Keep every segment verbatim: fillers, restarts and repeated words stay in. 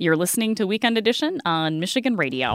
You're listening to Weekend Edition on Michigan Radio.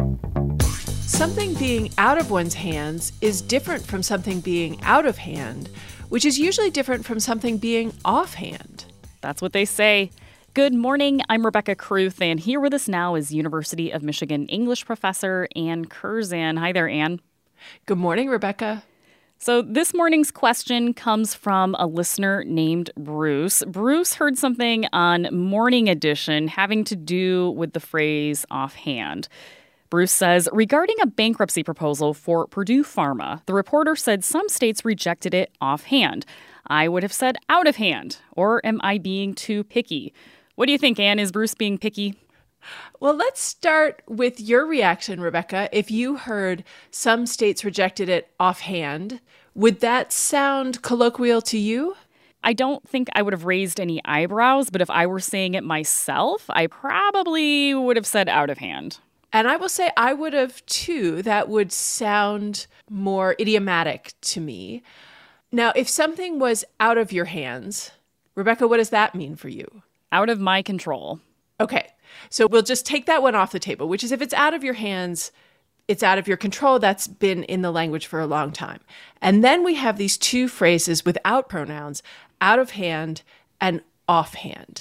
Something being out of one's hands is different from something being out of hand, which is usually different from something being offhand. That's what they say. Good morning, I'm Rebecca Kruth, and here with us now is University of Michigan English professor Ann Curzan. Hi there, Ann. Good morning, Rebecca. So this morning's question comes from a listener named Bruce. Bruce heard something on Morning Edition having to do with the phrase offhand. Bruce says, regarding a bankruptcy proposal for Purdue Pharma, the reporter said some states rejected it offhand. I would have said out of hand. Or am I being too picky? What do you think, Ann? Is Bruce being picky? Well, let's start with your reaction, Rebecca. If you heard some states rejected it offhand, would that sound colloquial to you? I don't think I would have raised any eyebrows, but if I were saying it myself, I probably would have said out of hand. And I will say I would have too. That would sound more idiomatic to me. Now, if something was out of your hands, Rebecca, what does that mean for you? Out of my control. Okay, so we'll just take that one off the table, which is if it's out of your hands, it's out of your control. That's been in the language for a long time. And then we have these two phrases without pronouns, out of hand and offhand.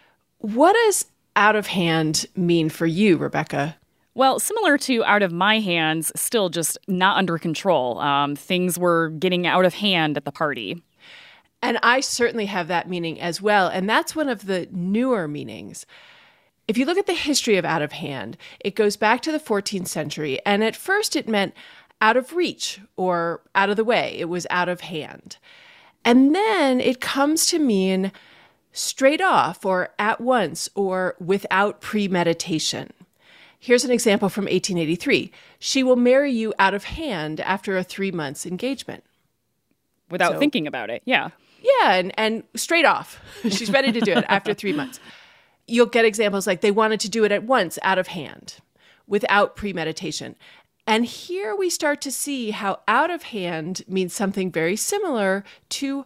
What does out of hand mean for you, Rebecca? Well, similar to out of my hands, still just not under control. Um, things were getting out of hand at the party. And I certainly have that meaning as well. And that's one of the newer meanings. If you look at the history of out of hand, it goes back to the fourteenth century. And at first it meant out of reach or out of the way. It was out of hand. And then it comes to mean straight off or at once or without premeditation. Here's an example from eighteen eighty-three. She will marry you out of hand after a three months engagement. Without So, thinking about it, yeah. Yeah, and, and straight off. She's ready to do it after three months. You'll get examples like they wanted to do it at once, out of hand, without premeditation. And here we start to see how out of hand means something very similar to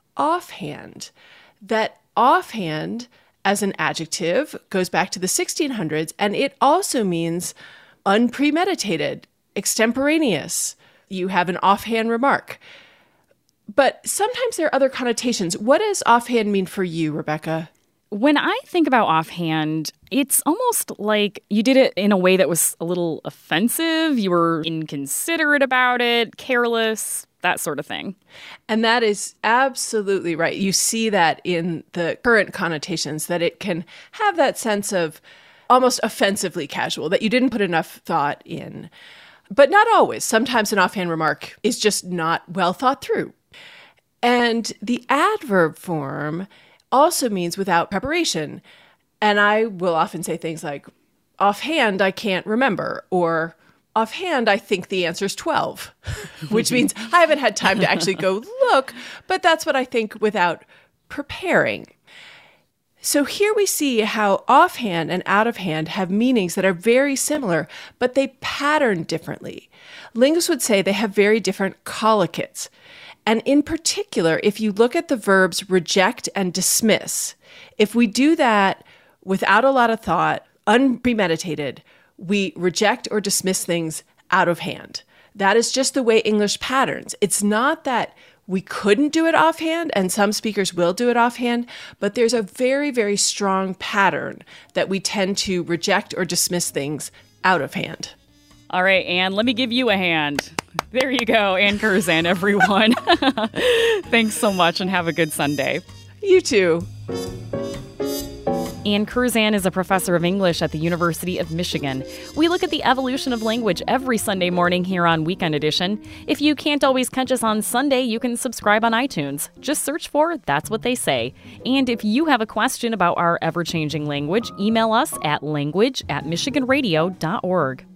offhand. That offhand, as an adjective, goes back to the sixteen hundreds, and it also means unpremeditated, extemporaneous. You have an offhand remark. But sometimes there are other connotations. What does offhand mean for you, Rebecca? When I think about offhand, it's almost like you did it in a way that was a little offensive. You were inconsiderate about it, careless, that sort of thing. And that is absolutely right. You see that in the current connotations, that it can have that sense of almost offensively casual, that you didn't put enough thought in. But not always. Sometimes an offhand remark is just not well thought through. And the adverb form also means without preparation. And I will often say things like, offhand, I can't remember, or offhand, I think the answer's twelve, which means I haven't had time to actually go look, but that's what I think without preparing. So here we see how offhand and out of hand have meanings that are very similar, but they pattern differently. Linguists would say they have very different collocates. And in particular, if you look at the verbs reject and dismiss, if we do that without a lot of thought, unpremeditated, we reject or dismiss things out of hand. That is just the way English patterns. It's not that we couldn't do it offhand, and some speakers will do it offhand, but there's a very, very strong pattern that we tend to reject or dismiss things out of hand. All right, Ann, let me give you a hand. There you go, Ann Curzan, everyone. Thanks so much and have a good Sunday. You too. Ann Curzan is a professor of English at the University of Michigan. We look at the evolution of language every Sunday morning here on Weekend Edition. If you can't always catch us on Sunday, you can subscribe on iTunes. Just search for That's What They Say. And if you have a question about our ever-changing language, email us at language at michigan radio dot org.